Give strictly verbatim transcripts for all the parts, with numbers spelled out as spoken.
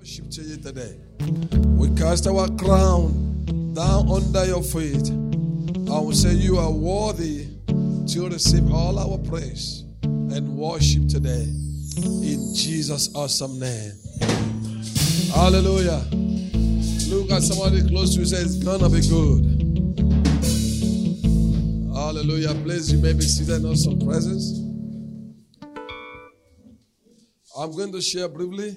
worship to you today. We cast our crown down under your feet. I will say you are worthy to receive all our praise and worship today. In Jesus' awesome name. Hallelujah. Look at somebody close to you and say, it's gonna be good. Hallelujah. Please, you may be seated in some presence. I'm going to share briefly,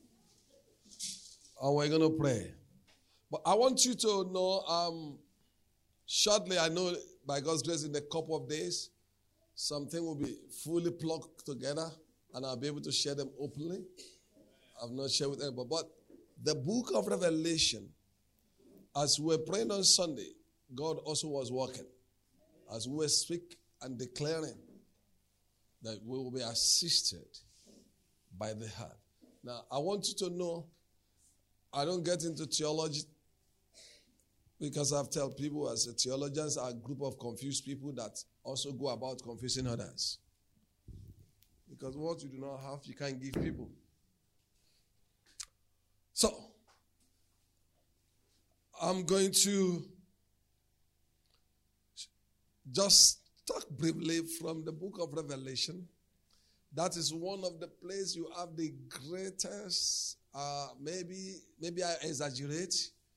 and we're going to pray. But I want you to know, um, shortly, I know by God's grace, in a couple of days, something will be fully plugged together, and I'll be able to share them openly. I've not shared with anybody. But the book of Revelation, as we were praying on Sunday, God also was working. As we were speaking and declaring that we will be assisted by the heart. Now, I want you to know, I don't get into theology because I've told people as a theologians are a group of confused people that also go about confusing others. Because what you do not have, you can't give people. So, I'm going to just talk briefly from the book of Revelation. That is one of the places you have the greatest, uh, maybe, maybe I exaggerate,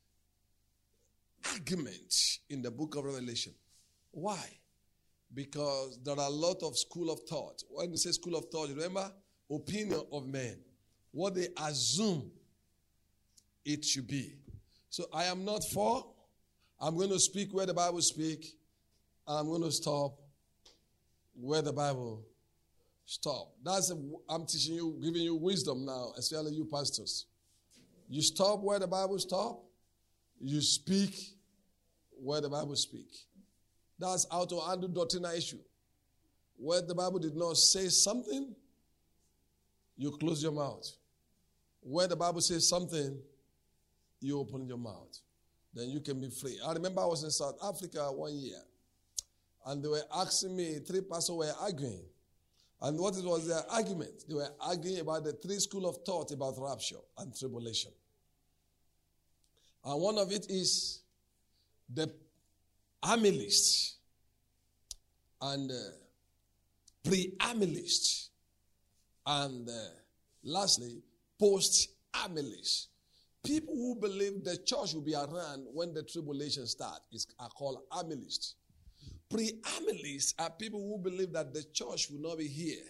argument in the book of Revelation. Why? Because there are a lot of school of thought. When you say school of thought, remember, opinion of men. What they assume it should be. So I am not for, I'm going to speak where the Bible speaks, and I'm going to stop where the Bible stop. That's a, I'm teaching you, giving you wisdom now, especially you pastors. You stop where the Bible stop. You speak where the Bible speak. That's how to handle doctrinal issue. Where the Bible did not say something, you close your mouth. Where the Bible says something, you open your mouth. Then you can be free. I remember I was in South Africa one year, and they were asking me, three pastors were arguing. And what it was their argument? They were arguing about the three schools of thought about rapture and tribulation. And one of it is the amilist and uh, pre-amilist. And uh, lastly, post-amilist. People who believe the church will be around when the tribulation starts is, are called amilists. Pre-amilists are people who believe that the church will not be here,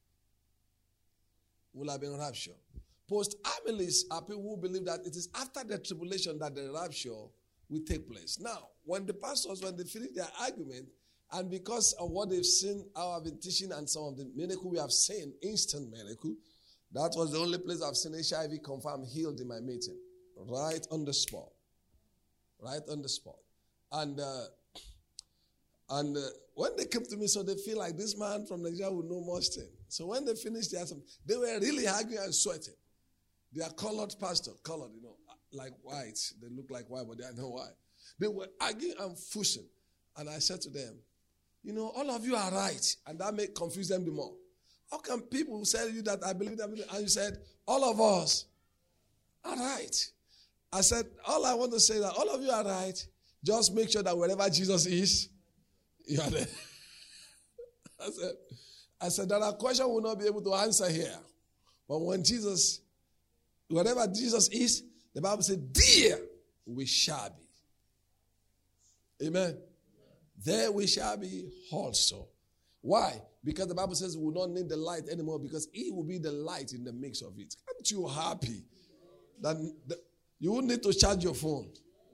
will have been raptured. Post-amilists are people who believe that it is after the tribulation that the rapture will take place. Now, when the pastors, when they finish their argument, and because of what they've seen, how I've been teaching, and some of the miracle we have seen, instant miracle, that was the only place I've seen H I V confirmed healed in my meeting. Right on the spot. Right on the spot. And uh, and uh, when they came to me, so they feel like this man from Nigeria would know much thing. So when they finished, they, had some, they were really arguing and sweating. They are colored pastor, colored, you know, like white. They look like white, but they are not white. They were arguing and fussing. And I said to them, you know, all of you are right. And that may confuse them the more. How can people tell you that I believe that? And you said, all of us are right. I said, all I want to say is that all of you are right. Just make sure that wherever Jesus is, you are there. I said, I said, there are questions we will not be able to answer here. But when Jesus, wherever Jesus is, the Bible says, there we shall be. Amen. There we shall be also. Why? Because the Bible says we will not need the light anymore because he will be the light in the mix of it. Aren't you happy that the, you won't need to charge your phone?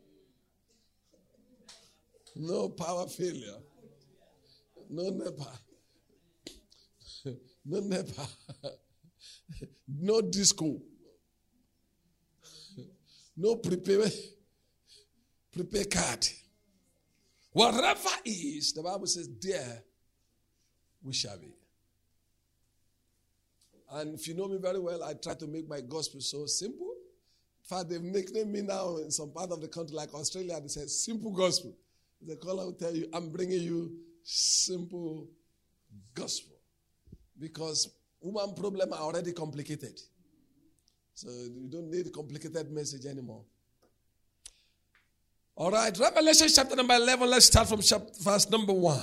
No power failure. No NEPA. No NEPA. No disco. No prepare, prepare card. Whatever is, the Bible says, there we shall be. And if you know me very well, I try to make my gospel so simple. In fact, they've nicknamed me now in some part of the country, like Australia, they say simple gospel. The caller will tell you, I'm bringing you simple gospel. Because woman problem are already complicated. So you don't need a complicated message anymore. All right, Revelation chapter number eleven. Let's start from chapter, verse number one.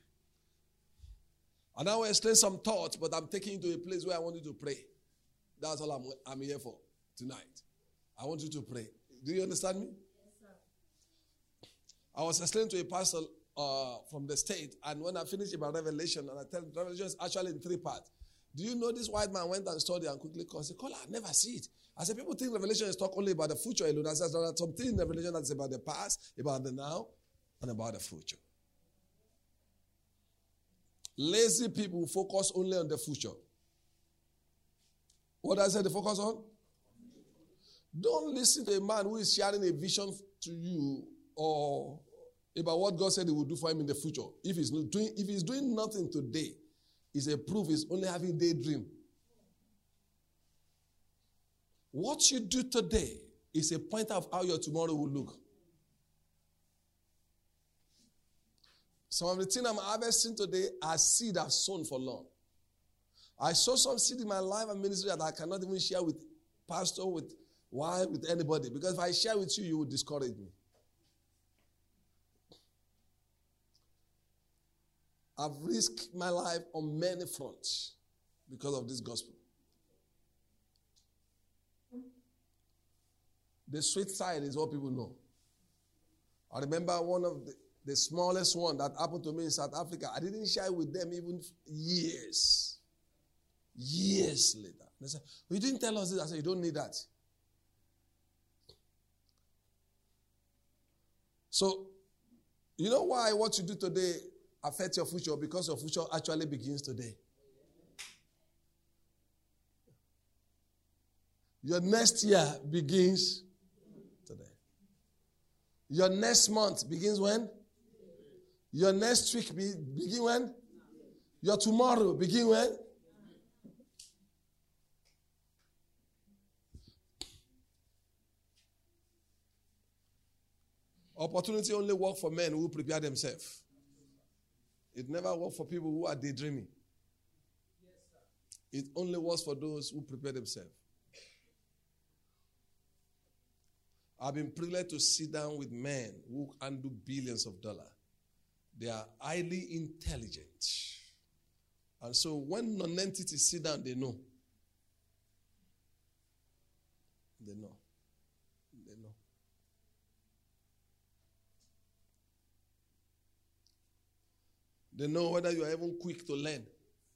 And I will explain some thoughts, but I'm taking you to a place where I want you to pray. That's all I'm, I'm here for tonight. I want you to pray. Do you understand me? Yes, sir. I was explaining to a pastor uh, from the state, and when I finished about Revelation, and I tell Revelation is actually in three parts. Do you know this white man went and studied and quickly called? I said, Kola, I never see it. I said, people think Revelation is talk only about the future alone. I said, there are some things in Revelation that's about the past, about the now, and about the future. Lazy people focus only on the future. What I said they focus on? Don't listen to a man who is sharing a vision to you or about what God said he will do for him in the future. If he's not doing, if he's doing nothing today, it's a proof he's only having daydream. What you do today is a pointer of how your tomorrow will look. Some of the things I'm harvesting today are seed I've sown for long. I sow some seed in my life and ministry that I cannot even share with pastor, with wife, with anybody. Because if I share with you, you will discourage me. I've risked my life on many fronts because of this gospel. The sweet side is what people know. I remember one of the, the smallest one that happened to me in South Africa. I didn't share with them even years. Years later. They said, well, you didn't tell us this. I said, you don't need that. So, you know why what you do today affects your future? Because your future actually begins today. Your next year begins today. Your next month begins when? Your next week be, begin when? Your tomorrow begin when? Opportunity only works for men who prepare themselves. It never works for people who are daydreaming. It only works for those who prepare themselves. I've been privileged to sit down with men who handle billions of dollars. They are highly intelligent. And so when non-entities sit down, they know. They know. They know. They know whether you are even quick to learn.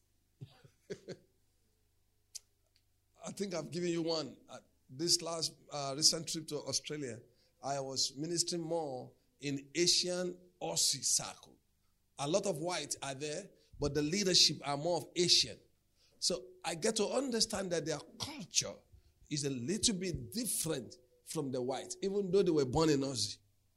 I think I've given you one. This last uh, recent trip to Australia, I was ministering more in Asian Aussie circle. A lot of whites are there, but the leadership are more of Asian. So I get to understand that their culture is a little bit different from the whites, even though they were born in Aussie.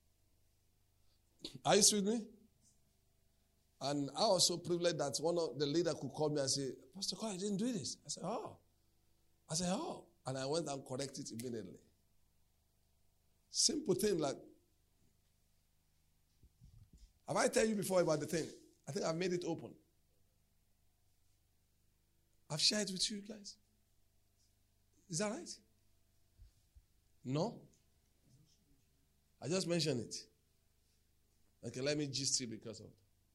Are you with me? And I was so privileged that one of the leaders could call me and say, Pastor Cole, I didn't do this. I said, oh. I said, oh. And I went and corrected it immediately. Simple thing like, have I tell you before about the thing? I think I've made it open. I've shared it with you guys. Is that right? No? I just mentioned it. Okay, let me gist it because of it.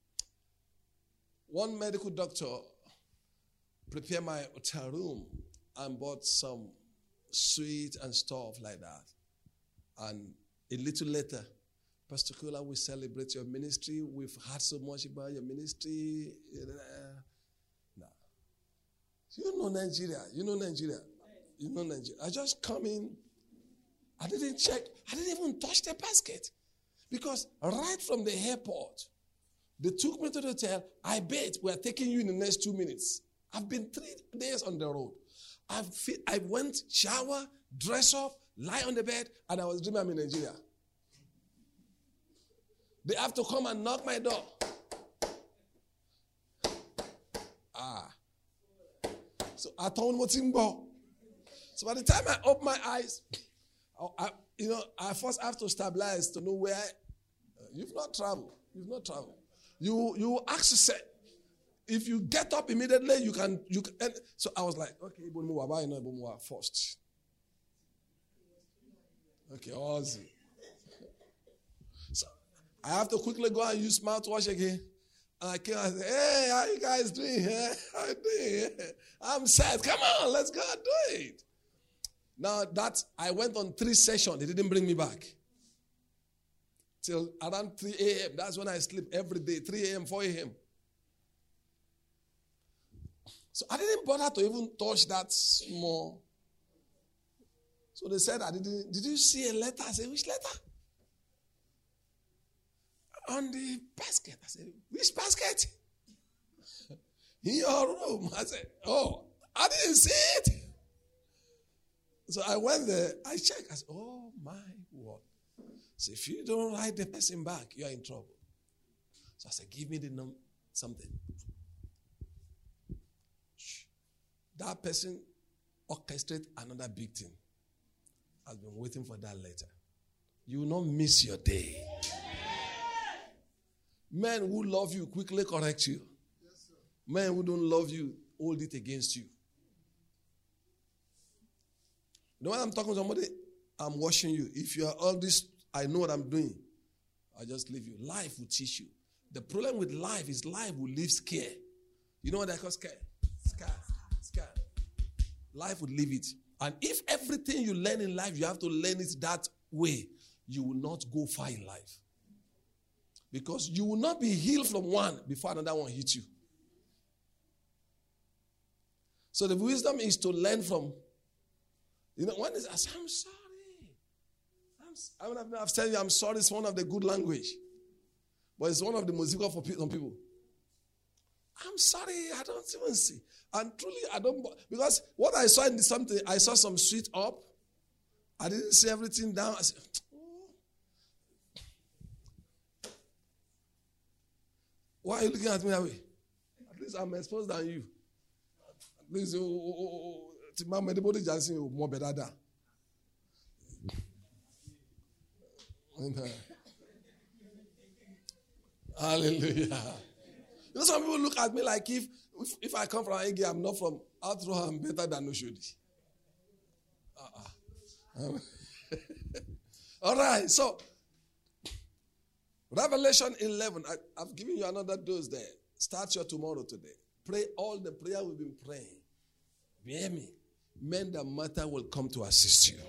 One medical doctor prepared my hotel room and bought some sweet and stuff like that. And a little later, Pastor Kula, we celebrate your ministry. We've heard so much about your ministry. Nah. You know Nigeria. You know Nigeria. You know Nigeria. I just come in. I didn't check. I didn't even touch the basket. Because right from the airport, they took me to the hotel. I bet we're taking you in the next two minutes. I've been three days on the road. I've fit, I went, shower, dress up, lie on the bed, and I was dreaming I'm in Nigeria. They have to come and knock my door. Ah. So I told Motimbo. So by the time I open my eyes, I, I, you know, I first have to stabilize to know where. Uh, you've not traveled. You've not traveled. You you ask yourself. If you get up immediately, you can you can. And so I was like, okay, first. Okay, Ozzy. So I have to quickly go and use mouthwash again. And I came and said, hey, how you guys doing? How you doing? I'm sad. Come on, let's go and do it. Now that I went on three sessions, they didn't bring me back. Till around three a.m. That's when I sleep every day, three a.m., four a.m. So I didn't bother to even touch that small. So they said, I didn't, did you see a letter? I said, which letter? On the basket. I said, which basket? In your room. I said, oh, I didn't see it. So I went there, I checked. I said, oh my word. So if you don't write the person back, you are in trouble. So I said, give me the num something. Shh. That person orchestrated another big thing. I've been waiting for that letter. You will not miss your day. Men who love you quickly correct you. Yes, men who don't love you hold it against you. You know when I'm talking to somebody, I'm watching you. If you are all this, I know what I'm doing. I just leave you. Life will teach you. The problem with life is life will leave scare. You know what I call scare? Scare. Scare. Life will leave it. And if everything you learn in life, you have to learn it that way, you will not go far in life. Because you will not be healed from one before another one hits you. So the wisdom is to learn from, you know, when is, I say, I'm sorry. I'm, I mean, I've said you, I'm sorry, it's one of the good language. But it's one of the most difficult for some people. I'm sorry, I don't even see. And truly, I don't, because what I saw in something, I saw some sweet up. I didn't see everything down. I said, oh. Why are you looking at me that way? At least I'm exposed than you. At least, oh, anybody just saying more better than. Hallelujah. You know, some people look at me like if if, if I come from Ege, I'm not from Outro, I'm better than Oshodi. Uh-uh. Um, all right, so Revelation eleven, I, I've given you another dose there. Start your tomorrow today. Pray all the prayer we've been praying. You hear me? Men that matter will come to assist you.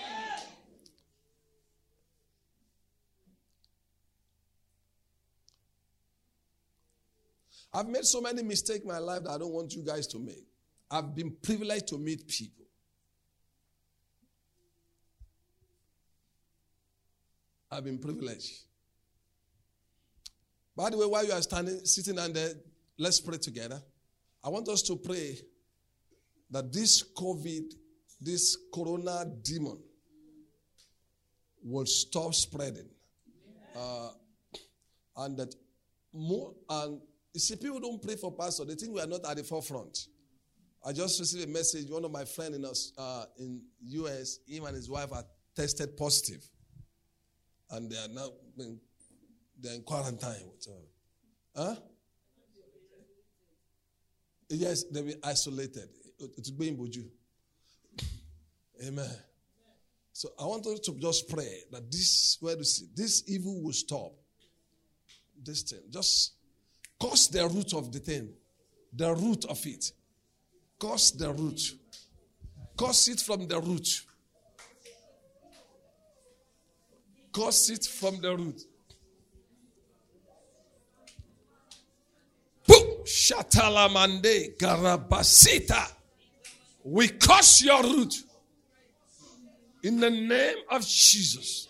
I've made so many mistakes in my life that I don't want you guys to make. I've been privileged to meet people. I've been privileged. By the way, while you are standing, sitting down there, let's pray together. I want us to pray that this COVID, this corona demon will stop spreading. Uh, and that more, and you see, people don't pray for pastor. They think we are not at the forefront. I just received a message. One of my friends in us uh, in U S, him and his wife are tested positive, and they are now in, they're in quarantine. Huh? Yes, they'll be isolated. It's being Boju. Amen. So I want us to just pray that this, where to see, this evil will stop. This thing, just cause the root of the thing, the root of it. Cause the root. Cause it from the root. Cause it from the root. Boom! Shatalamande garabasita. We curse your root in the name of Jesus.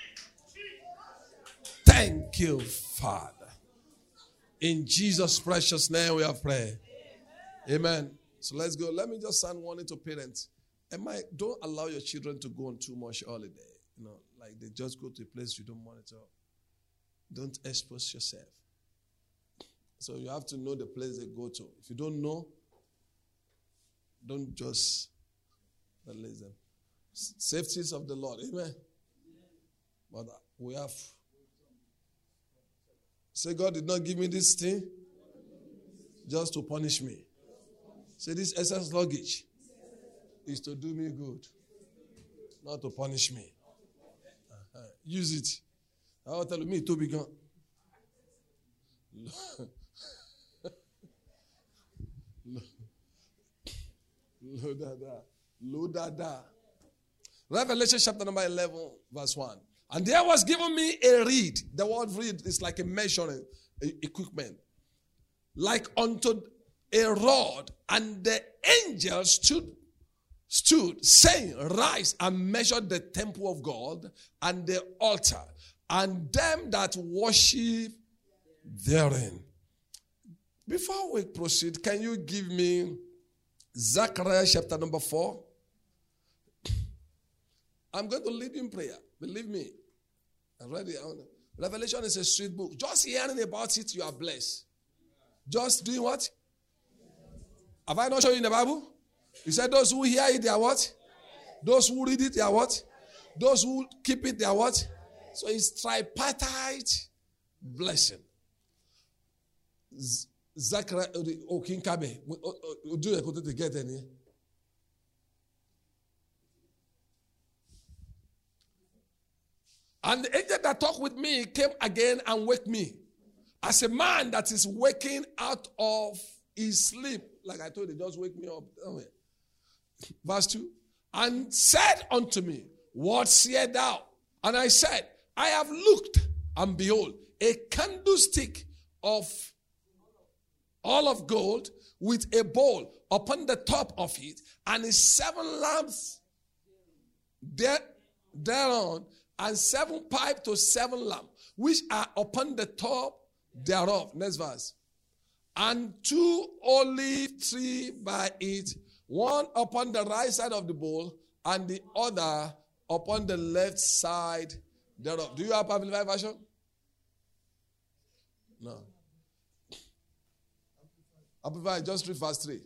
Thank you, Father. In Jesus' precious name we have prayed. Amen. So let's go. Let me just sound warning to parents. Am I, don't allow your children to go on too much holiday. You know, like they just go to a place you don't monitor. Don't expose yourself. So you have to know the place they go to. If you don't know, don't just release them. Safeties of the Lord. Amen. But we have. Say, God did not give me this thing just to punish me. Say, this excess luggage is to do me good, not to punish me. use it. I'll tell you, me to be gone. Lo dada. Lo dada. Revelation chapter number eleven, verse one. And there was given me a reed. The word reed is like a measuring equipment. Like unto a rod. And the angel stood, stood, saying, rise and measure the temple of God and the altar, and them that worship therein. Before we proceed, can you give me Zechariah chapter number four? I'm going to lead you in prayer. Believe me. I'm ready. Revelation is a sweet book. Just hearing about it, you are blessed. Just doing what? Have I not shown you in the Bible? He said those who hear it, they are what? Those who read it, they are what? Those who keep it, they are what? So it's tripartite blessing. Zechariah, oh, King Kabe, do you to get any? And the angel that talked with me came again and waked me, as a man that is waking out of his sleep. Like I told you, just wake me up. Verse two. And said unto me, what sayest thou? And I said, I have looked, and behold, a candlestick of all of gold with a bowl upon the top of it, and his seven lamps there, thereon, and seven pipes to seven lamps, which are upon the top thereof. Next verse. And two olive trees by it, one upon the right side of the bowl, and the other upon the left side thereof. Do you have Amplified version? No. Amplified, just read verse three.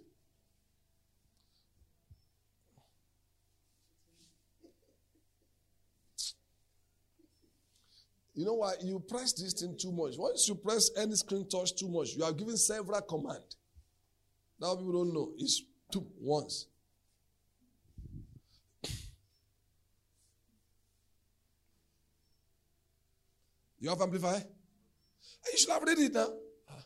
You know why? You press this thing too much. Once you press any screen touch too much, you are given several commands. Now people don't know. It's two once. You have Amplify? You should have read it now.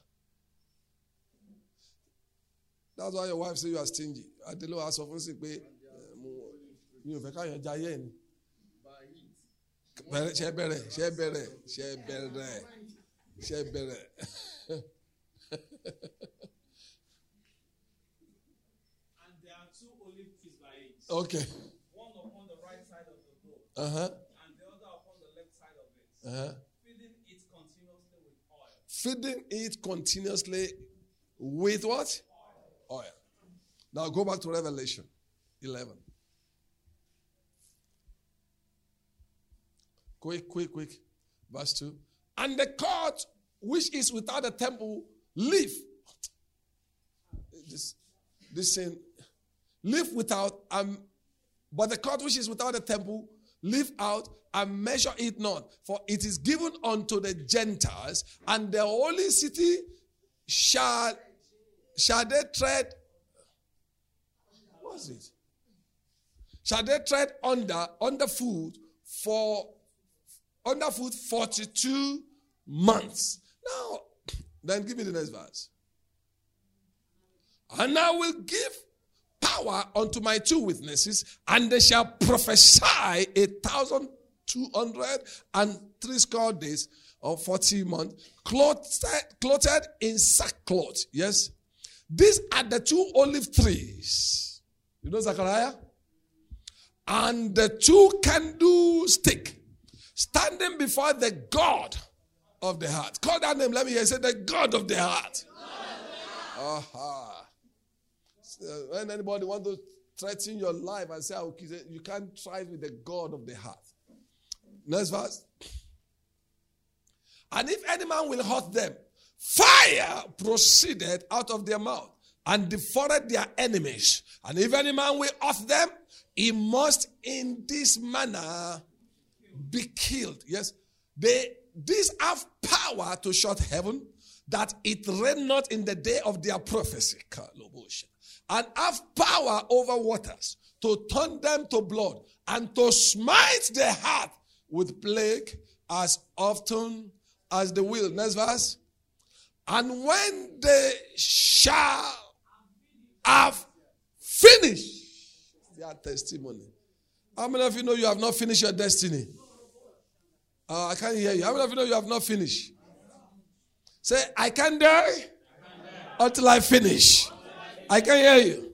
That's why your wife says you are stingy. I tell you, I often say, you know, if I can't Ṣé bẹ̀rẹ̀, ṣé bẹ̀rẹ̀, ṣé bẹ̀rẹ̀, ṣé bẹ̀rẹ̀. And there are two olive trees by it. Okay. One upon the right side of the bowl. Uh-huh. And the other upon the left side of it. Uh-huh. Feeding it continuously with oil. Feeding it continuously with what? Oil. Oil. Now go back to Revelation eleven. Quick, quick, quick. Verse two. And the court which is without the temple, live. This, this saying, live without, um, but the court which is without the temple, live out and measure it not. For it is given unto the Gentiles, and the holy city shall, shall they tread, what is it? Shall they tread under, underfoot for underfoot forty-two months. Now, then give me the next verse. And I will give power unto my two witnesses, and they shall prophesy a thousand two hundred and three score days or forty months, clothed, clothed in sackcloth. Yes. These are the two olive trees. You know Zechariah? And the two candlesticks standing before the God of the heart. Call that name. Let me hear. Say the God of the heart. Aha. Uh-huh. So when anybody want to threaten your life and say, okay, you can't try with the God of the heart. Next verse. And if any man will hurt them, fire proceeded out of their mouth and devoured their enemies. And if any man will hurt them, he must in this manner be killed. Yes. They these have power to shut heaven, that it rain not in the day of their prophecy. And have power over waters, to turn them to blood, and to smite the heart with plague as often as they will. Next verse. And when they shall have finished their testimony. How many of you know you have not finished your destiny? Uh, I can't hear you. How many of you know you have not finished? Say, I can't die until I finish. I can't hear you.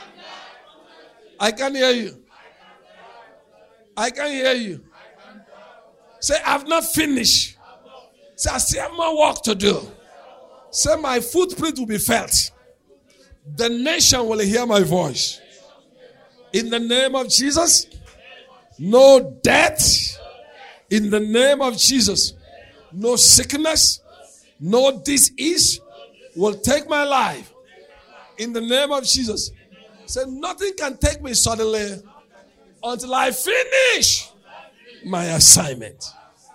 I can't hear you. I can't hear you. Say, I've not finished. Say, I still have more work to do. Say, my footprint will be felt. The nation will hear my voice. In the name of Jesus, no death. In the name of Jesus, no sickness, no disease will take my life. In the name of Jesus. Say, nothing can take me suddenly until I finish my assignment.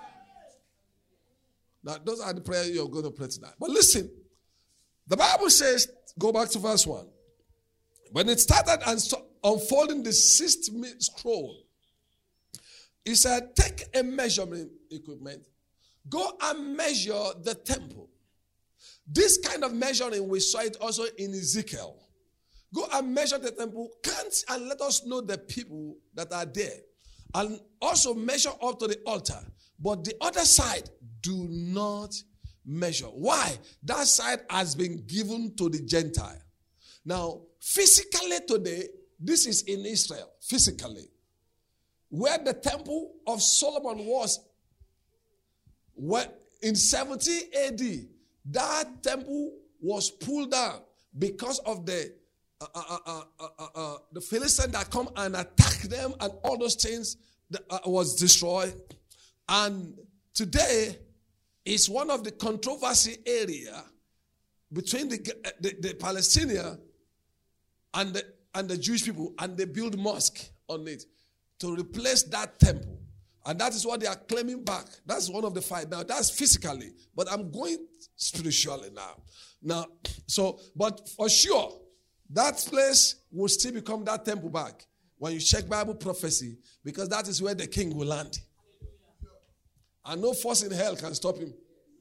Now, those are the prayers you're going to pray tonight. But listen, the Bible says, go back to verse one. When it started and unfolding the sixth scroll, it said, take a measurement equipment, go and measure the temple. This kind of measuring, we saw it also in Ezekiel. Go and measure the temple, count and let us know the people that are there. And also measure up to the altar. But the other side, do not measure. Why? That side has been given to the Gentile. Now, physically today, this is in Israel, physically. Where the temple of Solomon was, where in seventy A D, that temple was pulled down because of the uh, uh, uh, uh, uh, uh, the Philistines that come and attack them, and all those things that, uh, was destroyed. And today is one of the controversy area between the the, the Palestinians and the and the Jewish people, and they build mosque on it to replace that temple. And that is what they are claiming back. That's one of the fight. Now, that's physically. But I'm going spiritually now. Now, so, but for sure, that place will still become that temple back when you check Bible prophecy, because that is where the king will land. And no force in hell can stop him.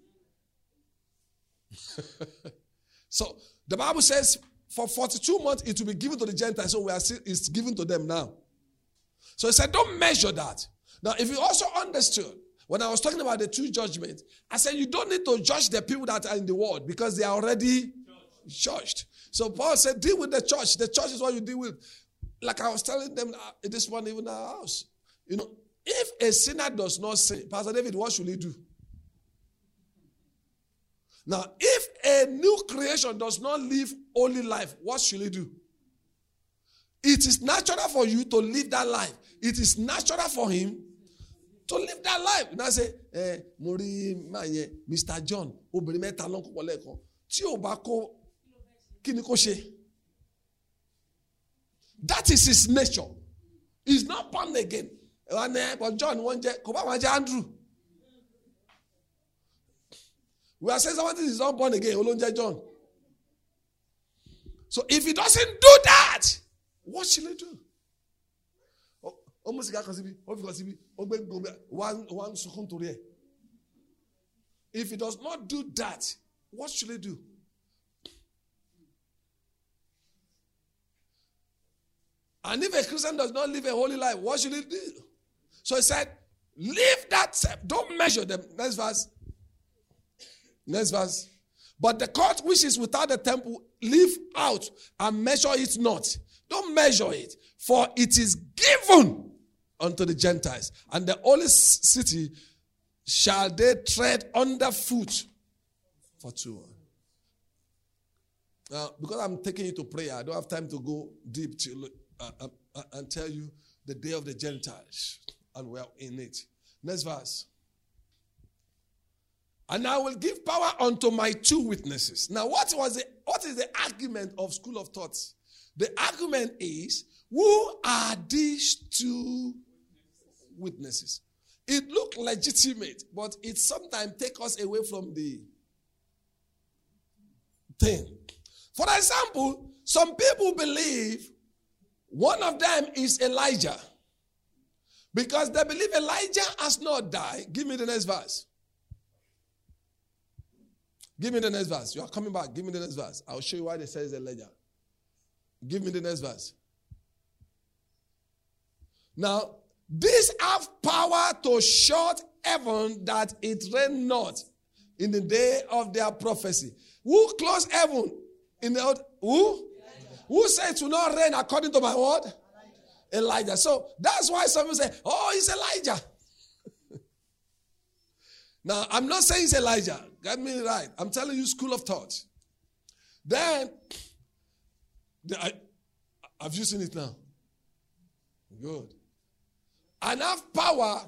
So, the Bible says, for forty-two months, it will be given to the Gentiles. So, we are still, it's given to them now. So, he said, don't measure that. Now, if you also understood, when I was talking about the two judgments, I said you don't need to judge the people that are in the world because they are already judged. So Paul said, deal with the church. The church is what you deal with. Like I was telling them this one, even in our house. You know, if a sinner does not sin, Pastor David, what should he do? Now, if a new creation does not live holy life, what should he do? It is natural for you to live that life. It is natural for him to live that life. Now say, eh, Mori Maye, Mister John, obìnrin mẹ́ta ló ń kó wọlé kan. Tí ó bá kó, kí ni kó ṣe? That is his nature. He's not born again. But John won't jẹ́, kò bá wọn jẹ́ Andrew. We are saying somebody is not born again, ó ló ń jẹ́ John. So if he doesn't do that, what should he do? Almost if he does not do that, what should he do? And if a Christian does not live a holy life, what should he do? So he said, leave that step. Don't measure them. Next verse. Next verse. But the court which is without the temple, leave out and measure it not. Don't measure it, for it is given unto the Gentiles, and the holy city shall they tread underfoot for two. Now, because I'm taking you to prayer, I don't have time to go deep to, uh, uh, uh, and tell you the day of the Gentiles, and we're in it. Next verse. And I will give power unto my two witnesses. Now, what was the, what is the argument of school of thoughts? The argument is, who are these two witnesses? It looked legitimate, but it sometimes takes us away from the thing. For example, some people believe one of them is Elijah. Because they believe Elijah has not died. Give me the next verse. Give me the next verse. You are coming back. Give me the next verse. I'll show you why they say it's Elijah. Give me the next verse. Now, these have power to shut heaven that it rain not in the day of their prophecy. Who closed heaven? In the old, who? Elijah. Who said it will not rain according to my word? Elijah. Elijah. So that's why some people say, oh, it's Elijah. Now, I'm not saying it's Elijah. Get me right. I'm telling you school of thought. Then, the, I, have you seen it now? Good. And have power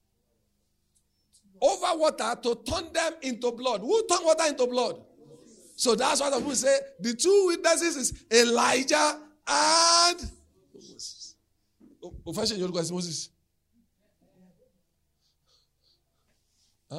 over water to turn them into blood. Who turned water into blood? So that's why the people say the two witnesses is Elijah and Moses. Moses. Huh?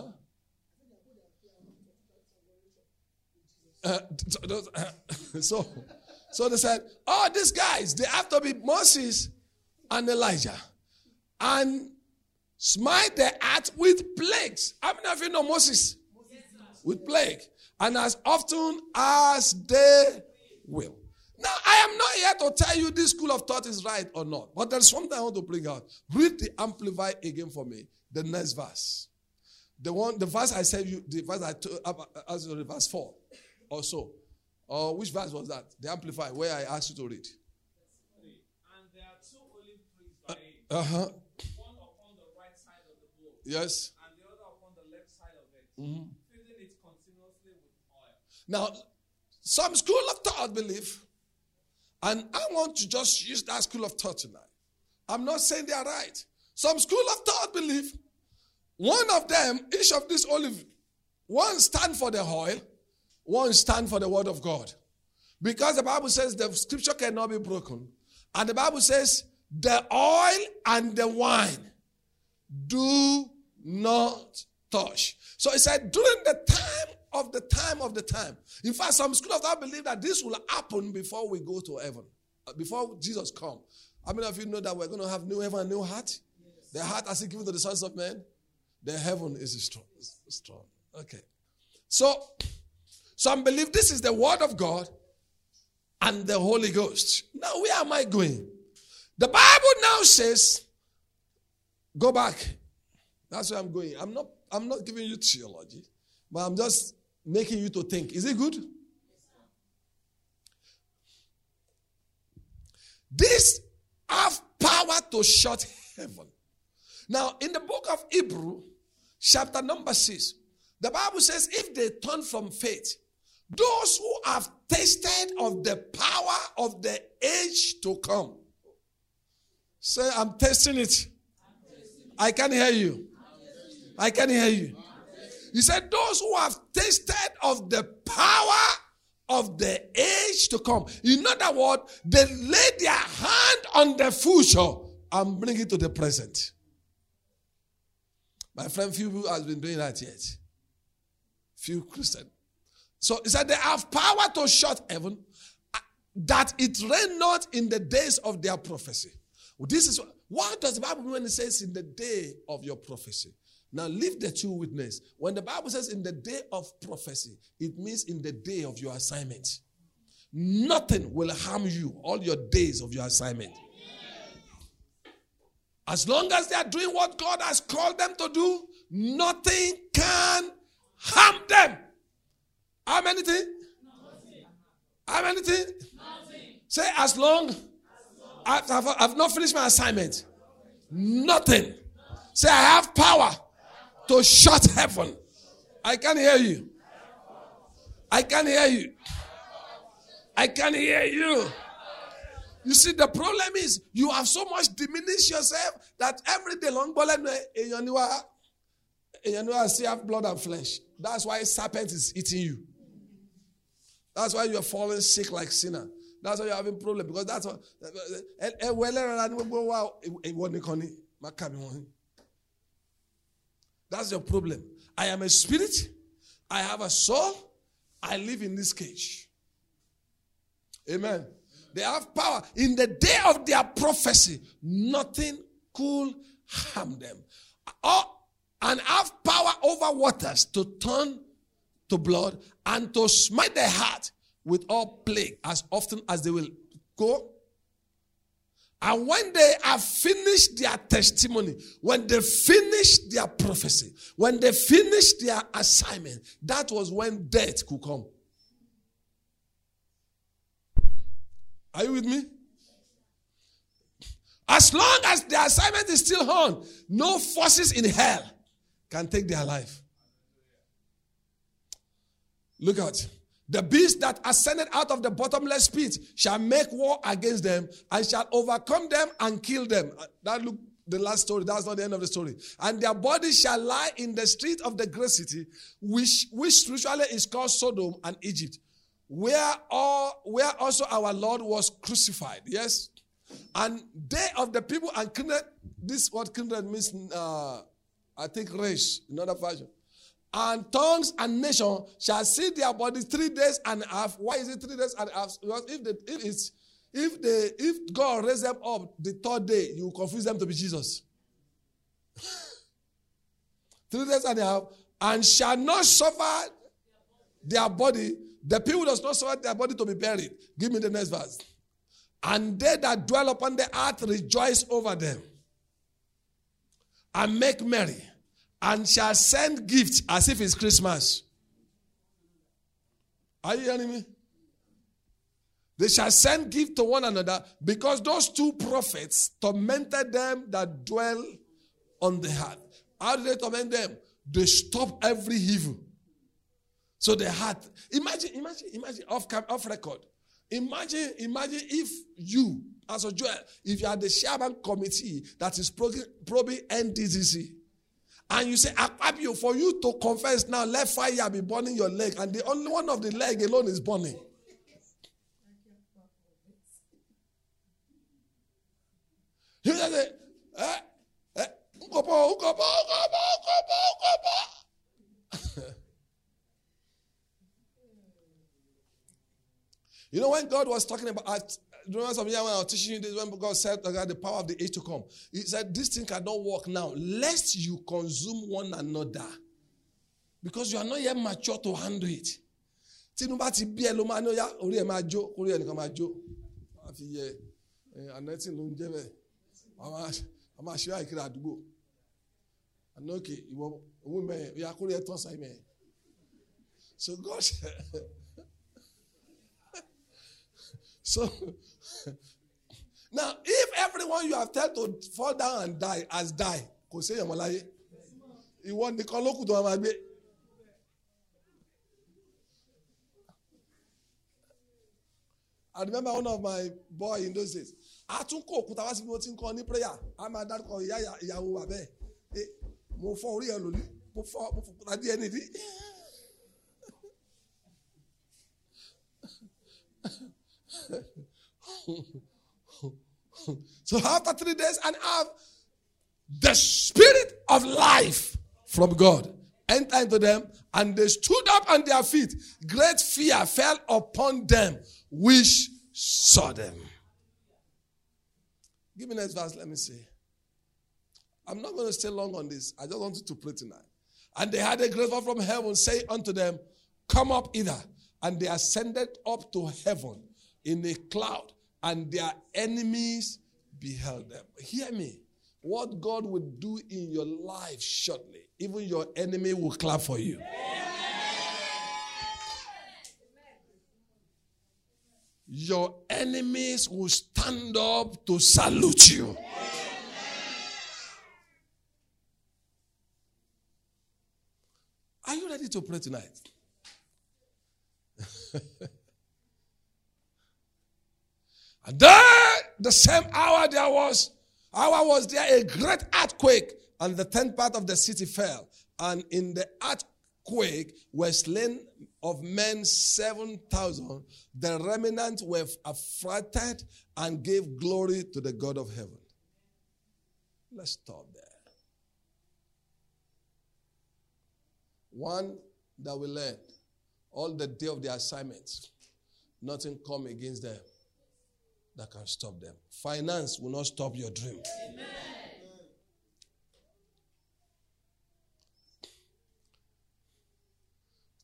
Uh, so, so they said, oh, these guys, they have to be Moses and Elijah. And smite the earth with plagues. How many of you know Moses? With plague. And as often as they will. Now, I am not here to tell you this school of thought is right or not. But there's something I want to bring out. Read the Amplified again for me. The next verse. The one, the verse I said you, the verse I told, as verse four or so. Or which verse was that? The Amplified, where I asked you to read. And there are two olive trees by it. Uh huh. One upon the right side of the bowl. Yes. And the other upon the left side of it. Mm-hmm. Filling it continuously with oil. Now, some school of thought believe, and I want to just use that school of thought tonight. I'm not saying they are right. Some school of thought believe one of them, each of these olive, one stand for the oil, one stand for the word of God. Because the Bible says the scripture cannot be broken. And the Bible says the oil and the wine do not touch. So it said during the time of the time of the time. In fact, some school of thought believe that this will happen before we go to heaven. Before Jesus comes. How many of you know that we're going to have new heaven and new heart? Yes. The heart as it given to the sons of men. The heaven is strong. strong. Okay. So, some believe this is the word of God and the Holy Ghost. Now, where am I going? The Bible now says, go back. That's where I'm going. I'm not, I'm not giving you theology, but I'm just making you to think. Is it good? These have power to shut heaven. Now, in the book of Hebrew, chapter number six, the Bible says, if they turn from faith, those who have tasted of the power of the age to come. Say, I'm tasting it. I can hear you. I can hear you. He said, those who have tasted of the power of the age to come. In other words, they lay their hand on the future and bring it to the present. My friend, few people has been doing that yet. Few Christians. So he said they have power to shut heaven, that it rain not in the days of their prophecy. Well, this is what does the Bible mean when it says in the day of your prophecy? Now leave the two witness. When the Bible says in the day of prophecy, it means in the day of your assignment. Nothing will harm you all your days of your assignment. As long as they are doing what God has called them to do, nothing can harm them. How many things? How many things? Say, as long as I've, I've, I've not finished my assignment, nothing. Say, I have power to shut heaven. I can hear you. I can hear you. I can hear you. You see, the problem is you have so much diminished yourself that every day long, you still have blood and flesh. That's why serpent is eating you. That's why you are falling sick like sinner. That's why you're having problem, because that's what. That's your problem. I am a spirit. I have a soul. I live in this cage. Amen. They have power. In the day of their prophecy, nothing could harm them. Or, and have power over waters to turn to blood and to smite their heart with all plague as often as they will go. And when they have finished their testimony, when they finished their prophecy, when they finished their assignment, that was when death could come. Are you with me? As long as the assignment is still on, no forces in hell can take their life. Look at the beast that ascended out of the bottomless pit shall make war against them and shall overcome them and kill them. That look the last story. That's not the end of the story. And their bodies shall lie in the street of the great city, which which spiritually is called Sodom and Egypt, where all where also our Lord was crucified. Yes, and they of the people and kindred. This word kindred means, uh, I think, race in other fashion. And tongues and nation shall see their bodies three days and a half. Why is it three days and a half? Because if the, if it's if they if God raise them up the third day, you confuse them to be Jesus. Three days and a half, and shall not suffer their body. The people does not suffer their body to be buried. Give me the next verse. And they that dwell upon the earth rejoice over them, and make merry, and shall send gifts as if it's Christmas. Are you hearing me? They shall send gifts to one another because those two prophets tormented them that dwell on the earth. How did they torment them? They stop every evil. So the heart. Imagine, imagine, imagine off, off record. Imagine, imagine if you, as a Joel, if you are the chairman committee that is probing, probing N D C C, and you say, Akpabio, for you to confess now, let fire be burning your leg, and the only one of the leg alone is burning. You say, eh, eh, ukopo, ukopo, ukopo, ukopo, ukopo. You know, when God was talking about, I, you know, some years when I was teaching you this, when God said about the power of the age to come, He said, this thing cannot work now, lest you consume one another. Because you are not yet mature to handle it. Tinuba ti bí ẹ ló máa ní ọ̀yá orí ẹ̀ máa jó orí ẹ̀ nìkan máa jó. A fi yẹ anẹ́tì ló ń jẹ́ bẹ́ẹ̀. A máa ṣe àìkiri àdúgbò. Àná òkè ìwọ owó mẹ́rin ọ̀yá kórí ẹ̀ tán sáì mẹ́rin. So God said, so, now, if everyone you have told to fall down and die has died, kò sí èèyàn mọ́ láyé. Ìwọ nìkan ló kù tó máa gbé. I remember one of my boy in those days. A tún kó òkúta wá sí bí mo ti ń kọ́ ní prayer. A máa dárúkọ ìyá ìyàwó wa bẹ́ẹ̀. Mo fọ́ orí ẹ̀ lónìí. Mo fọ́ mo fọ́ kúta díẹ̀ nídìí. So after three days and a half, the spirit of life from God entered into them, and they stood up on their feet. Great fear fell upon them which saw them. Give me next verse, let me see. I'm not going to stay long on this. I just wanted to pray tonight. And they had a great voice from heaven, say unto them, come up hither. And they ascended up to heaven in a cloud, and their enemies beheld them. Hear me. What God will do in your life shortly, even your enemy will clap for you. Your enemies will stand up to salute you. Are you ready to pray tonight? And then the same hour there was, hour was there a great earthquake, and the tenth part of the city fell. And in the earthquake were slain of men seven thousand. The remnant were affrighted and gave glory to the God of heaven. Let's stop there. One that we learned all the day of the assignments, nothing come against them that can stop them. Finance will not stop your dream. Amen.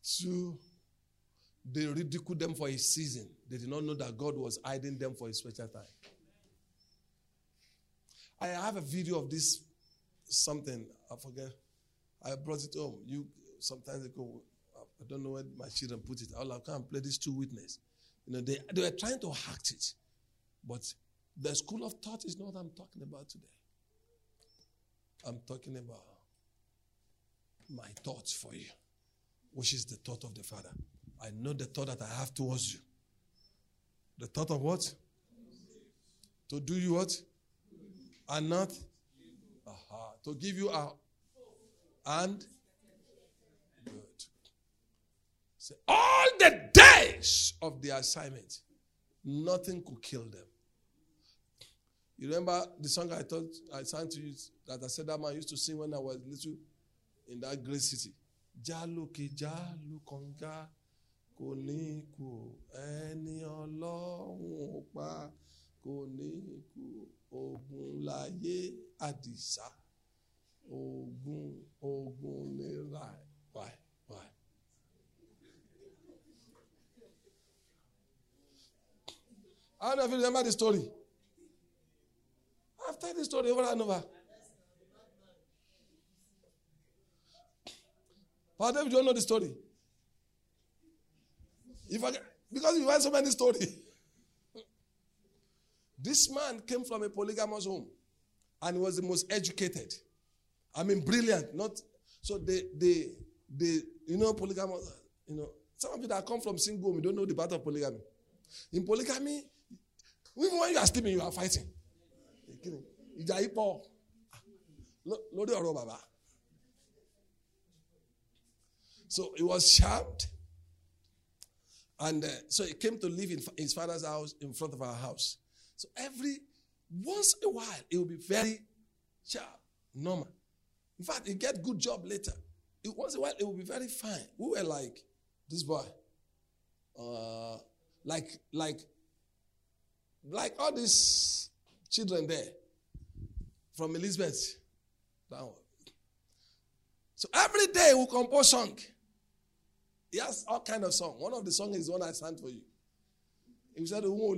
Two, they ridiculed them for a season. They did not know that God was hiding them for a special time. I have a video of this something. I forget. I brought it home. You sometimes ago. I don't know where my children put it. I'll come and play these two witnesses. You know, they, they were trying to hack it. But the school of thought is not what I'm talking about today. I'm talking about my thoughts for you, which is the thought of the Father. I know the thought that I have towards you. The thought of what? To do you what? And not? Aha. To give you a and good. Say, all the days of the assignment, nothing could kill them. You remember the song I thought I sang to you that I said that man used to sing when I was little in that great city. Jaluki jalu konga koniku eni Ọlọ́run pa koniku ogun láyé àdìsá ogun ogun ni rai. Why? Why? I don't know if you remember the story. I've told the story over and over. But if you don't know the story, if I, because you have so many stories. This man came from a polygamous home and he was the most educated. I mean, brilliant. Not so they they they you know polygamous. You know some of you that come from single home, you don't know the part of polygamy. In polygamy, even when you are sleeping, you are fighting. So he was charmed. And uh, so he came to live in his father's house in front of our house. So every, once in a while, it will be very sharp, normal. In fact, he get good job later. It, once in a while, it will be very fine. We were like, this boy. Uh, like, like, like all these children there. From Elizabeth downward. So every day we compose song. He has all kind of song. One of the songs is the one I sang for you. He said, he will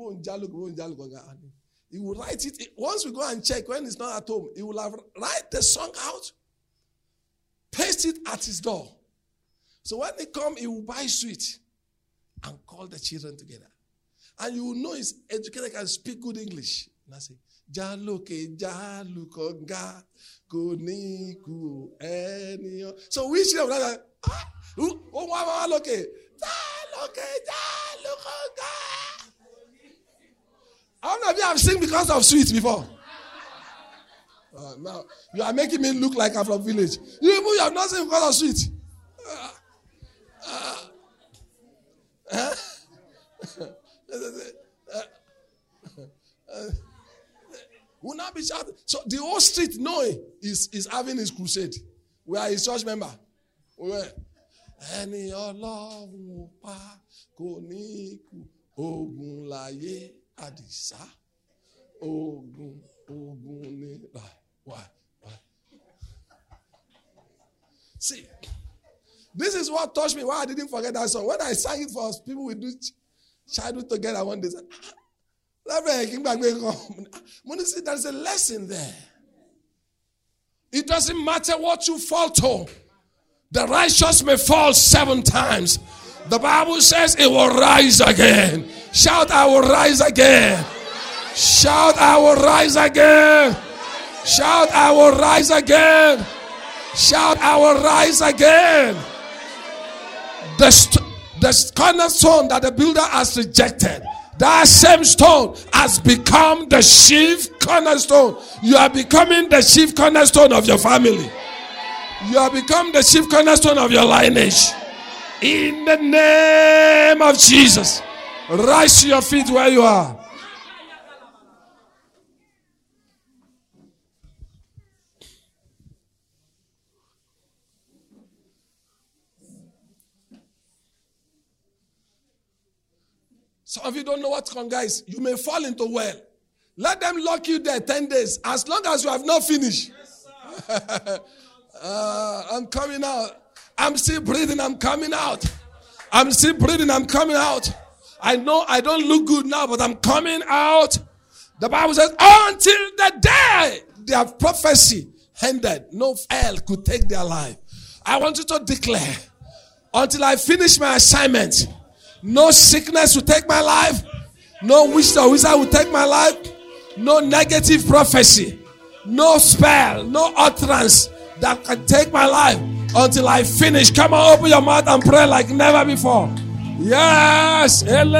write it. Once we go and check, when he's not at home, he will have write the song out, paste it at his door. So when they come, he will buy sweet and call the children together. And you will know he's educated, can speak good English. And I say, Jaluke jalukonga koniku enio. So we should have like, ah, oh, mama loke, jaluke jalukonga. How many of you have sing because of sweet before? Uh, now you are making me look like I'm from village. You people, you have not sing because of sweet. Uh, uh, uh, uh, uh, will not be shouting. So the whole street knowing is, is having his crusade. We are his church member. Where? Ẹni Ọlọ́run pa kò ní kú ogun láyé àdìsá ogun ogun ni why why why. See, this is what touched me. Why I didn't forget that song. When I sang it for us, people we do childhood together one day. Said, there's a lesson there. It doesn't matter what you fall to. The righteous may fall seven times. The Bible says it will rise again. Shout, I will rise again. Shout, I will rise again. Shout, I will rise again. Shout, I will rise again. The, st- the cornerstone that the builder has rejected, that same stone has become the chief cornerstone. You are becoming the chief cornerstone of your family. You have become the chief cornerstone of your lineage. In the name of Jesus, rise to your feet where you are. Some of you don't know what conga is. You may fall into well. Let them lock you there ten days. As long as you have not finished. Yes, uh, I'm coming out. I'm still breathing. I'm coming out. I'm still breathing. I'm coming out. I know I don't look good now, but I'm coming out. The Bible says, until the day their prophecy ended, no hell could take their life. I want you to declare, until I finish my assignment, no sickness will take my life. No witch or wizard will take my life. No negative prophecy. No spell. No utterance that can take my life until I finish. Come on, open your mouth and pray like never before. Yes. Come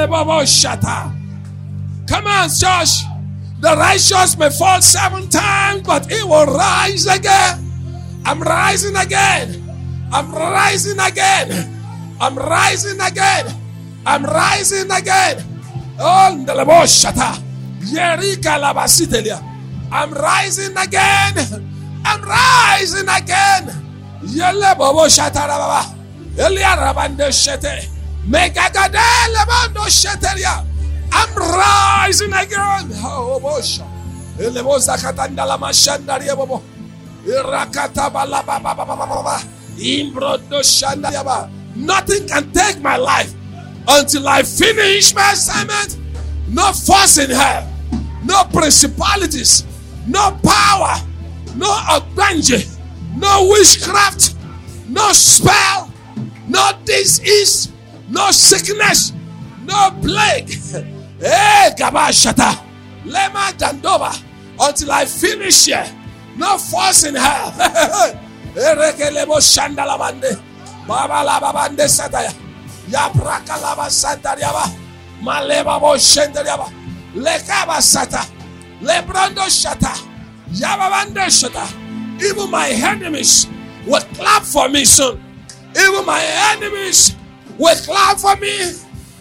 on, church. The righteous may fall seven times, but it will rise again. I'm rising again. I'm rising again. I'm rising again. I'm rising again. Oh, the lebo shata. Yerika labasitelia. I'm rising again. I'm rising again. Yele bobo shata rababa. Elia rabande shete. Megagade lebando shetelia. I'm rising again. Oh, bosha. Elebo zakatanda la mashanda riebobo. Irakata balaba baba baba. Imbrodo shanda yaba. Nothing can take my life until I finish my assignment. No force in hell, no principalities, no power, no advantage, no witchcraft, no spell, no disease, no sickness, no plague. Hey, Gabashata, Lema Dandova, until I finish here. No force in hell. Erekelebo Shandalamande, Baba Lababande Sataya, Yabrakalaba Santariaba, Maleba Boshendariaba, Lekaba Sata, Lebrando Shata, Yababande Shata. Even my enemies will clap for me soon. Even my enemies will clap for me.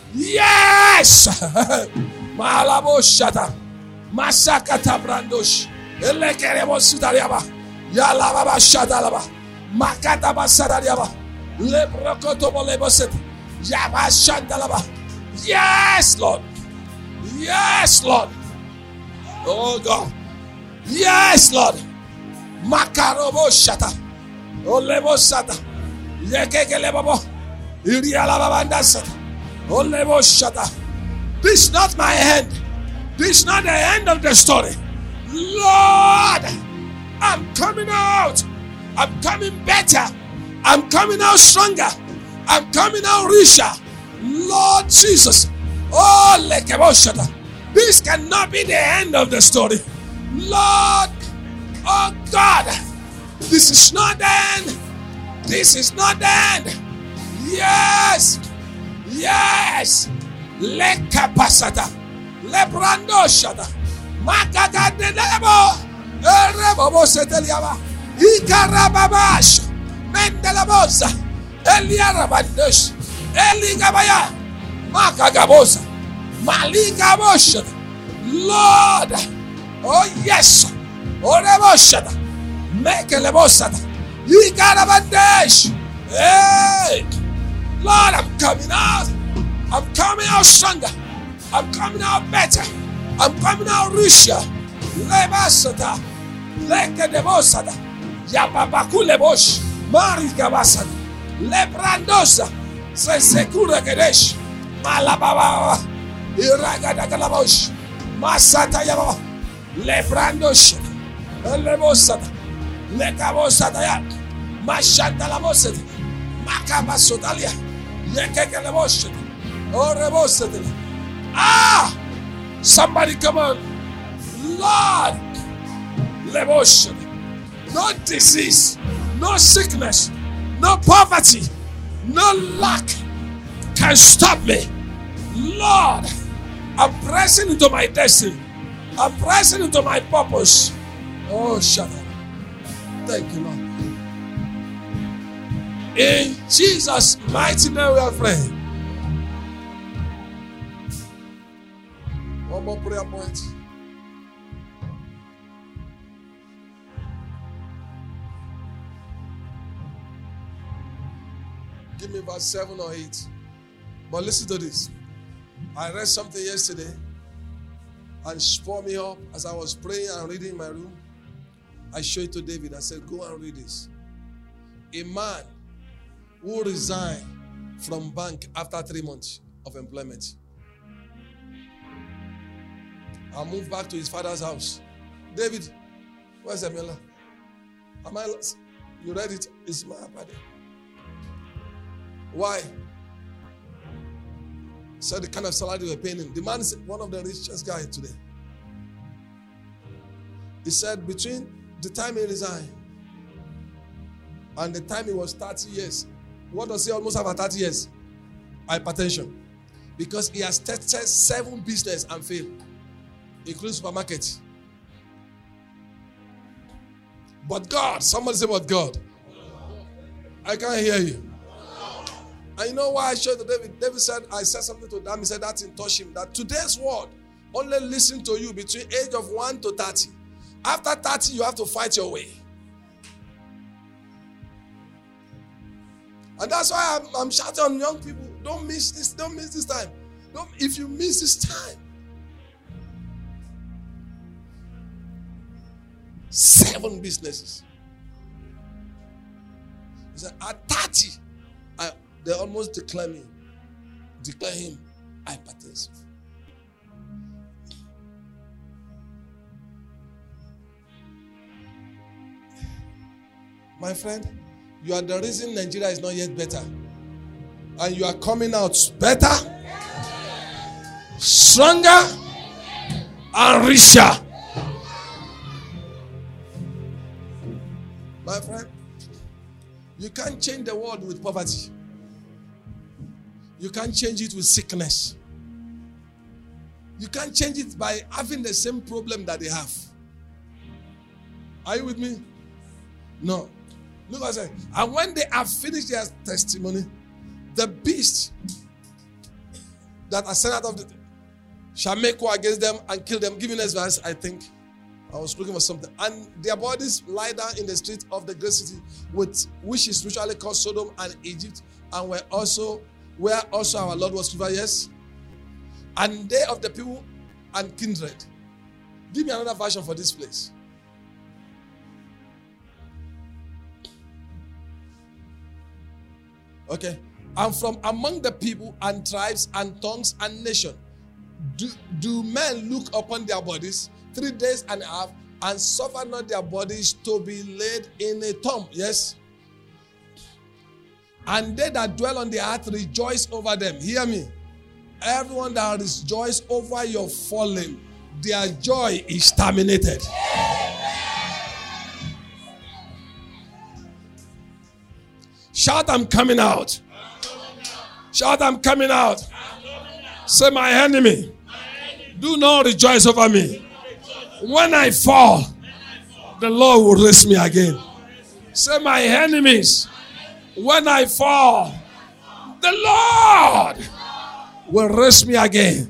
Yes! Malabo Shata, Masakata Brandosh, Elekerebo Sutariaba, Yalababa Shatalaba, Makata Basatariaba, Lebrokotobo Leboset, Yaba Shantalaba. Yes, Lord. Yes, Lord. Oh God. Yes, Lord. Makarobo Shata, Olebo Sata, Yekekelebo, Irialabanda Sata, Olebo Shata. This is not my end. This is not the end of the story. Lord, I'm coming out. I'm coming better. I'm coming out stronger. I'm coming out richer. Lord Jesus. Oh, Lekeboshata. This cannot be the end of the story. Lord, oh God, this is not the end. This is not the end. Yes. Yes. Lekapasata. Lebrando shata. Makata de lebo. Erebobo seteliaba. Ikarababash. Mendelabosa. Eliarabandosh. Eligabaya. Makagabosa. Maligabosha. Lord. Oh yes. Oreboshata. Mekelebosata. Ikarabandesh. Hey. Lord, I'm coming out. I'm coming out stronger. I'm coming out better. I'm coming out richer. Lebasata. Lekedebosata. Yababakulebosh. Marikabasata. Lebrandosa. Sesekura Gadesh. Malababa. Iragadagalabosh. Masata Yababa. Lebrandosh. Lebosata. Lekabosata ya. Mashanta Labosata. Makabasotalia. Yekekelebosh. Orebosata. Ah! Somebody come on. Lord. Lebosha. No disease. No sickness. No poverty. No lack can stop me. Lord, I'm pressing into my destiny. I'm pressing into my purpose. Oh, shut up. Thank you, Lord. In Jesus' mighty name we are praying. One more prayer point. Give me verse seven or eight. But listen to this. I read something yesterday and spurred me up as I was praying and reading in my room. I showed it to David. I said, go and read this. A man who resigned from bank after three months of employment. I moved back to his father's house. David, where's Emila? Am I? You read it? It's my body. Why? So the kind of salary they were paying him. The man is one of the richest guys today. He said between the time he resigned and the time he was thirty years, what does he almost have at thirty years? Hypertension. Because he has tested seven business and failed, including supermarket. But God, somebody say, but God. I can't hear you. And you know why I showed to David? David said, I said something to them. He said that didn't touch him. That today's word only listen to you between age of one to thirty. After thirty, you have to fight your way. And that's why I'm, I'm shouting on young people. Don't miss this. Don't miss this time. Don't, if you miss this time. Seven businesses. He said, at thirty, I, they almost declare me, declare him hypertensive. My friend, you are the reason Nigeria is not yet better. And you are coming out better, stronger, and richer. My friend, you can't change the world with poverty. You can't change it with sickness. You can't change it by having the same problem that they have. Are you with me? No. Look what I said. And when they have finished their testimony, the beast that are sent out of the shall make war against them and kill them. Give me next verse, I think. I was looking for something. And their bodies lie down in the street of the great city, with, which is spiritually called Sodom and Egypt, and where also where also our Lord was crucified. Yes. And they of the people and kindred. Give me another version for this place. Okay. And from among the people and tribes and tongues and nations, do, do men look upon their bodies three days and a half and suffer not their bodies to be laid in a tomb? Yes. And they that dwell on the earth rejoice over them. Hear me. Everyone that rejoices over your falling, their joy is terminated. Shout, I'm coming out. Shout, I'm coming out. Say, my enemy, do not rejoice over me. When I fall, the Lord will raise me again. Say, my enemies, when I fall, the Lord will raise me again.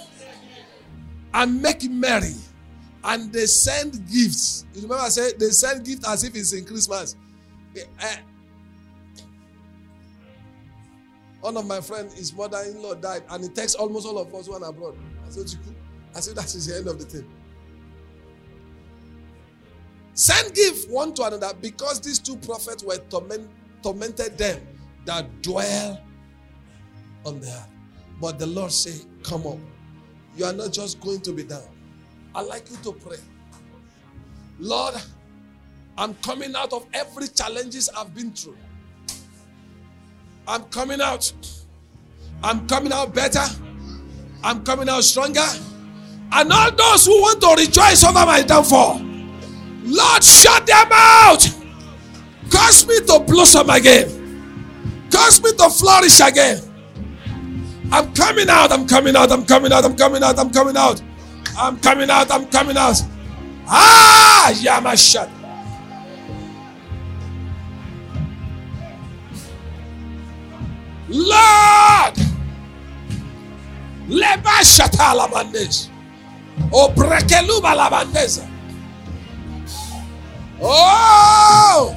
And make merry. And they send gifts. You remember I said they send gifts as if it's in Christmas. Uh, One of my friends, his mother-in-law died, and he texts almost all of us who are abroad. I said, I said, that is the end of the thing. Send gift one to another, because these two prophets were torment, tormented them that dwell on the earth. But the Lord said, come up. You are not just going to be down. I'd like you to pray. Lord, I'm coming out of every challenges I've been through. I'm coming out. I'm coming out better. I'm coming out stronger. And all those who want to rejoice over my downfall, Lord, shut them out. Cause me to blossom again. Cause me to flourish again. I'm coming out. I'm coming out. I'm coming out. I'm coming out. I'm coming out. I'm coming out. I'm coming out. Ah, Yamashat. Lord, leba shatala bandes, o brekeluba la bandeza. Oh,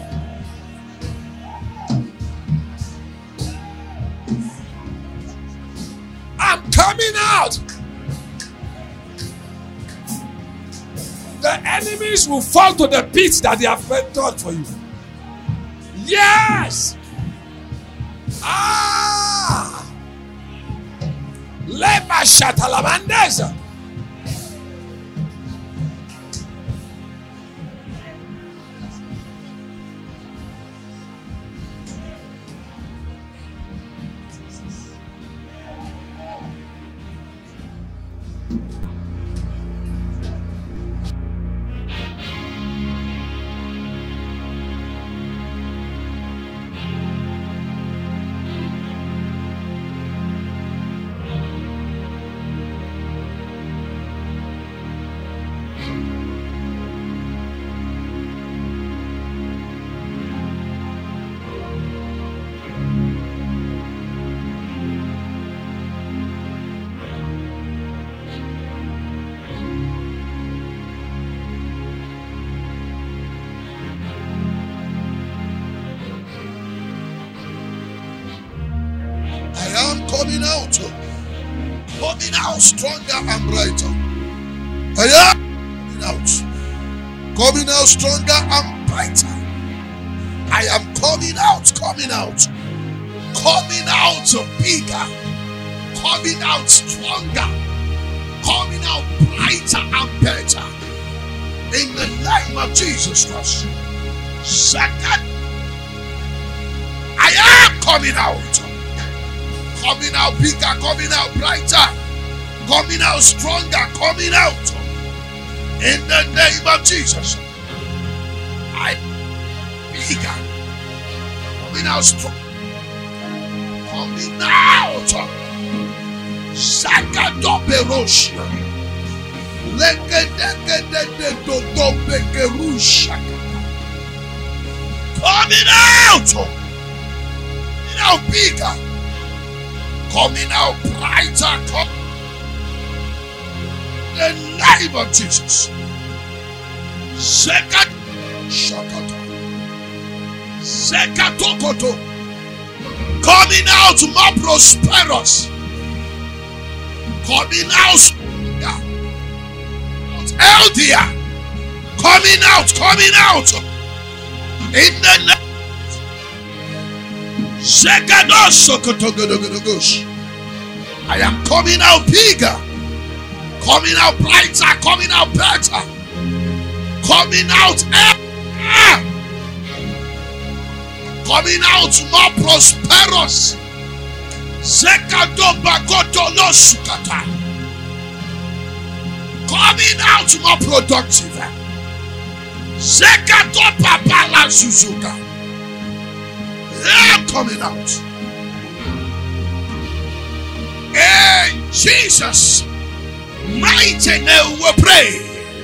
I'm coming out. The enemies will fall to the pits that they have dug for you. Yes. Ah! Leba shatalamandeza. Coming out, coming out stronger and brighter. I am coming out, coming out stronger and brighter. I am coming out, coming out, coming out bigger, coming out stronger, coming out brighter and better. In the name of Jesus Christ. Second, I am coming out. Coming out bigger, coming out brighter, coming out stronger, coming out in the name of Jesus. I bigger, coming out strong, coming out. Sakadoberosha, lekedekededodobekerusha, coming out, coming out bigger. Coming out brighter, come in the name of Jesus. Second, Shakato, Sekatokoto, coming out more prosperous, coming out stronger, healthier, coming out, coming out in the name. I am coming out bigger, coming out brighter, coming out better, coming out air, coming out more prosperous. Coming out more productive. I'm coming out. In Jesus' mighty name we pray.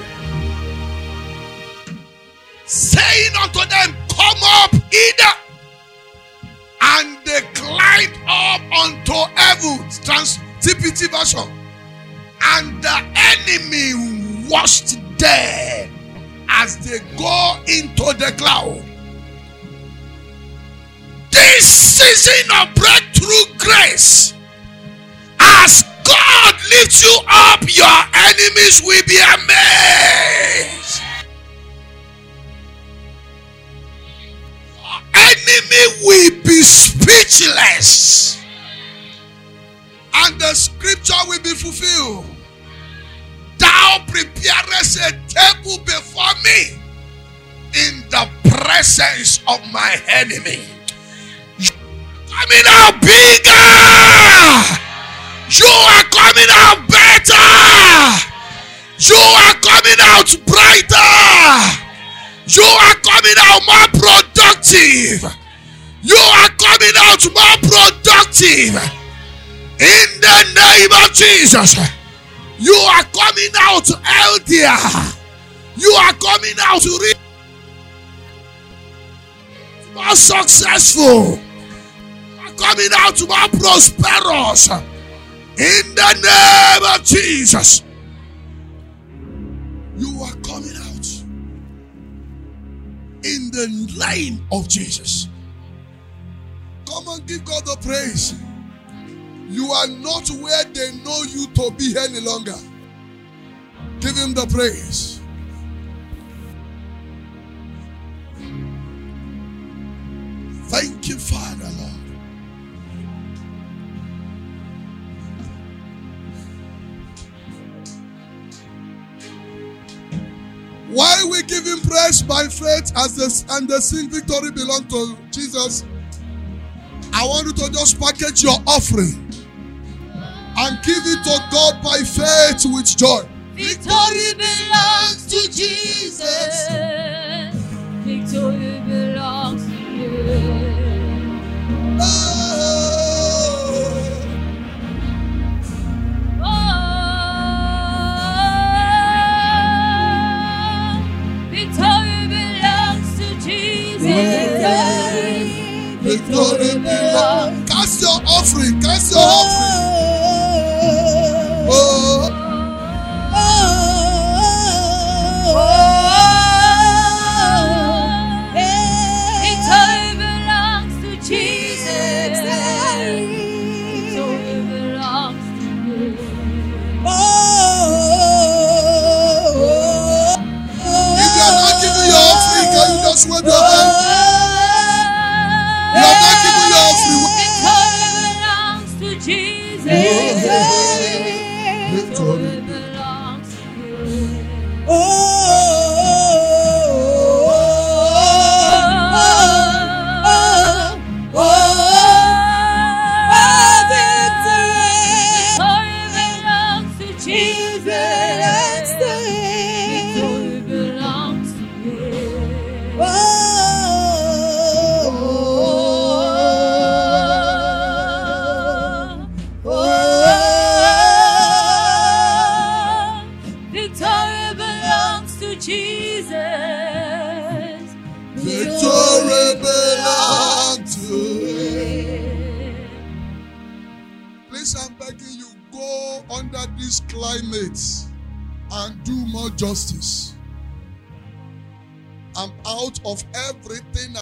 Saying unto them, come up hither. And they climbed up unto heaven. Trans T P T version. And the enemy was there as they go into the cloud. This season of breakthrough grace, as God lifts you up, your enemies will be amazed. Your enemy will be speechless. And the scripture will be fulfilled. Thou preparest a table before me in the presence of my enemy. Coming out bigger. You are coming out better. You are coming out brighter. You are coming out more productive. You are coming out more productive. In the name of Jesus. You are coming out healthier. You are coming out more successful. Coming out more prosperous in the name of Jesus. You are coming out in the name of Jesus. Come and give God the praise. You are not where they know you to be any longer. Give him the praise. Thank you, Father, Lord. give him praise by faith as this and the sing victory belong to Jesus. I want you to just package your offering and give it to God by faith with joy. Victory belongs to Jesus. Victory belongs to you. Oh. Oh, victory belongs to Jesus. Victory belongs. Cast your offering. Cast your offering. Oh. Victory belongs to Jesus. Victory belongs to you. If you are not giving your offering, can you just wave your hand? You are not giving your offering. Victory belongs to Jesus. Victory. Victory belongs to you. Victory belongs to Jesus. Victory belongs to you. Victory belongs to Jesus. Victory belongs to you. Please, I'm begging you, go under this climate and do more justice. I'm out of everything.